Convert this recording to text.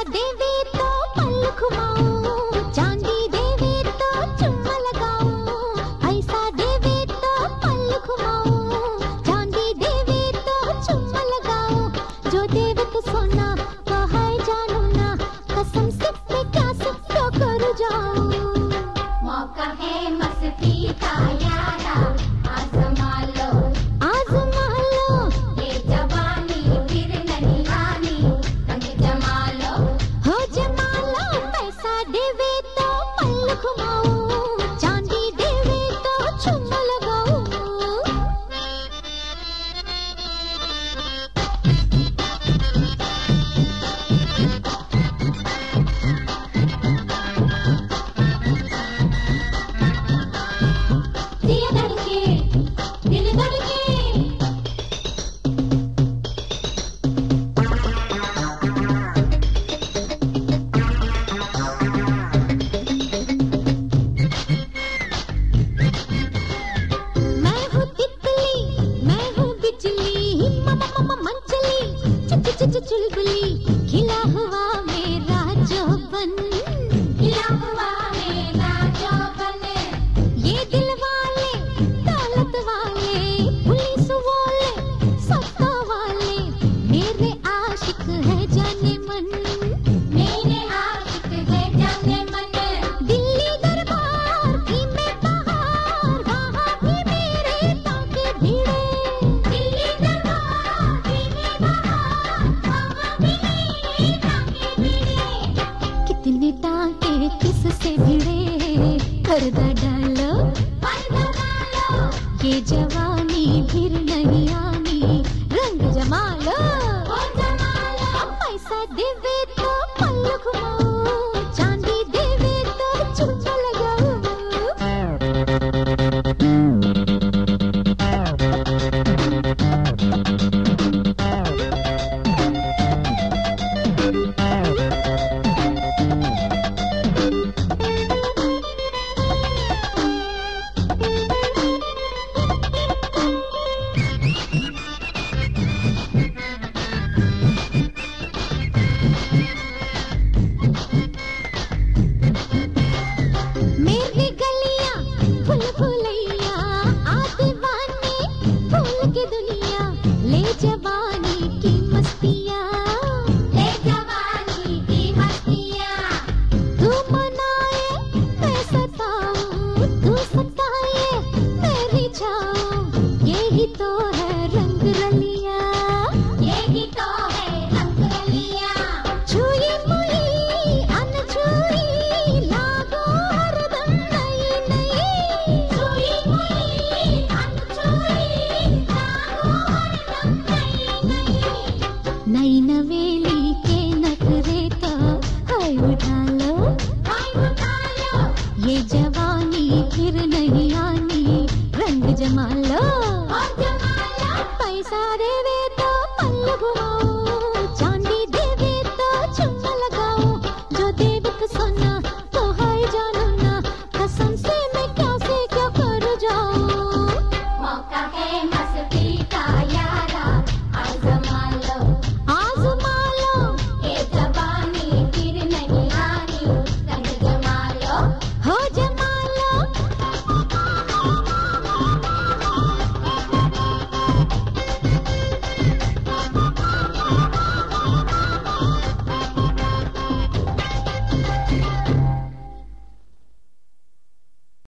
देवे तो पल घुमाऊं, चांदी देवे तो चुम्मा लगाऊं। पैसा देवे तो पल घुमाऊं, चांदी देवे तो चुम्मा लगाऊं। जो देवे तो सोना तो है जानू ना, कसम से मैं क्या सब तो कर जाऊं। मौका है मस्ती का यारा, आजमा लो आजमा लो, ये जवानी फिर नहीं आनी, रंग जमा लो। हो जमा लो। पैसा देवे तो पल घुमाऊं, चांदी देवे तो चुम्मा लगाऊं। दिया धड़के, दिल धड़के, मैं हूँ तितली, मैं हूँ बिजली, ममा मंचली, चुलबुली, खिला हुआ मेरा जोबन। खिला हुआ मेरा जौबन। ये दिल वाले, दौलत वाले, पुलिस वाले, सत्ता वाले, मेरे आशिक है जाने मन। मेरे आशिक है जाने मन। दिल्ली दरबार की मैं बहार, वहाँ भी मेरे ताके भिड़े। दिल्ली दरबार की मैं बहार, वहाँ भी मेरे ताके भिड़े। कितने टाके किससे भिड़े, पर्दा डालो पर्दा डालो, ये जवानी फिर नहीं आनी, रंग जमा लो। ओ जमा लो। पैसा देवे तो पल घुमाऊं, चांदी देवे तो चुम्मा लगाऊं। मेरी गलियां फूल फुलैया, आदीवाने फूल की दुनिया, ले जवानी की मस्तियाँ। ले जवानी की मस्तियाँ, तू मनाए मैं सताऊं, तू सताए मैं रिझाऊं। यही तो है रंग रलिया, यही तो है रंग रलियाँ। छुई मुई अनछुई, लागो हरदम नई नई। छुई हुई अनछुई, लागो हरदम नई नई। नई नवेली के नखरे तो हाय उठा